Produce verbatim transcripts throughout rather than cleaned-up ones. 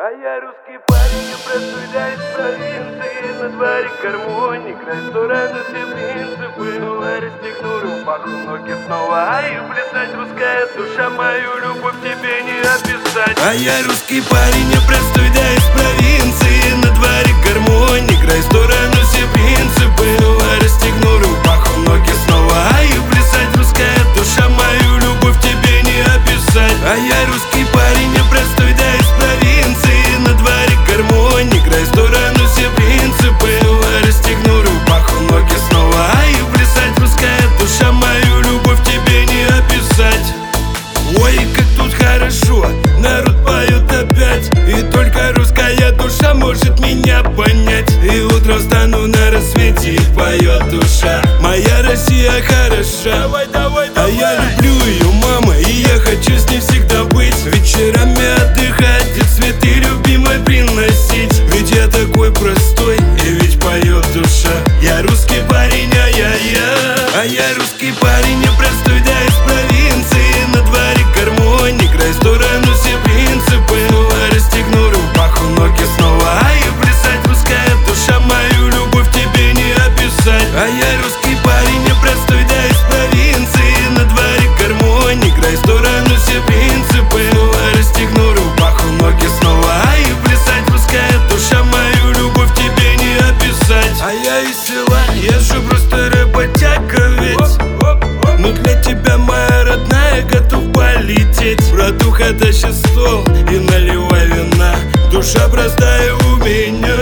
А я русский парень, я простой, да, из провинции. На дворе гармоник, рестораны, все принципы. Но расстегну рубаху, ноги снова. А и плясать русская душа, мою любовь тебе не описать. А я русский парень, я простой, да, из провинции. На дворе гармоник, рестораны, все принципы. Но расстегну рубаху, ноги снова. А и плясать русская душа, мою любовь тебе не описать. А я русский парень, я простой, да, из провинции. На дворе гармоник, рестораны, все принципы. Расстегну рубаху, ноги снова. А и плясать русская душа, мою любовь тебе не описать. Ой, как тут хорошо, народ поет опять. И только русская душа может меня понять. И утром встану на рассвете, и поет душа. Моя Россия хороша, давай, давай, давай. А я люблю ее, мама, и я хочу с ней всегда быть. Вечерами отдыхать и цветы любимой приносить. Ведь я такой простой, и ведь поет душа. Я русский парень, а я я. А я русский парень, я простой, да, из провинции. На дворе гармоник, рестораны, все принципы. Расстегну рубаху, ноги снова. А и плясать русская душа, мою любовь тебе не описать. А я русский парень, я простой, да, из провинции. На дворе гармоник, рестораны, все принципы. Расстегну рубаху, ноги снова. А и плясать русская душа, мою любовь тебе не описать. А я из села, я же просто работяга ведь. Но для тебя, моя родная, готов полететь. Братуха, тащи стол и наливай вина. Душа простая у меня.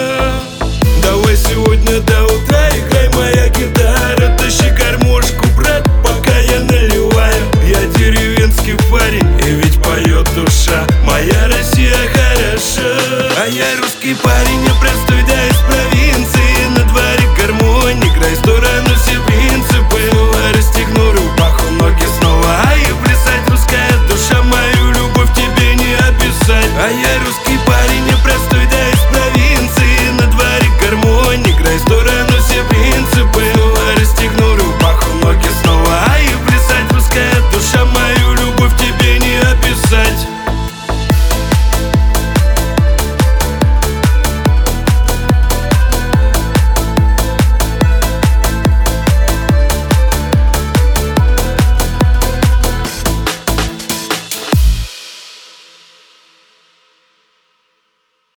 Давай сегодня до утра играй, моя гитара. Тащи гармошку, брат, пока я наливаю. Я деревенский парень, и ведь поет душа. Моя Россия хороша. А я русский парень, я простой, да, из провинции.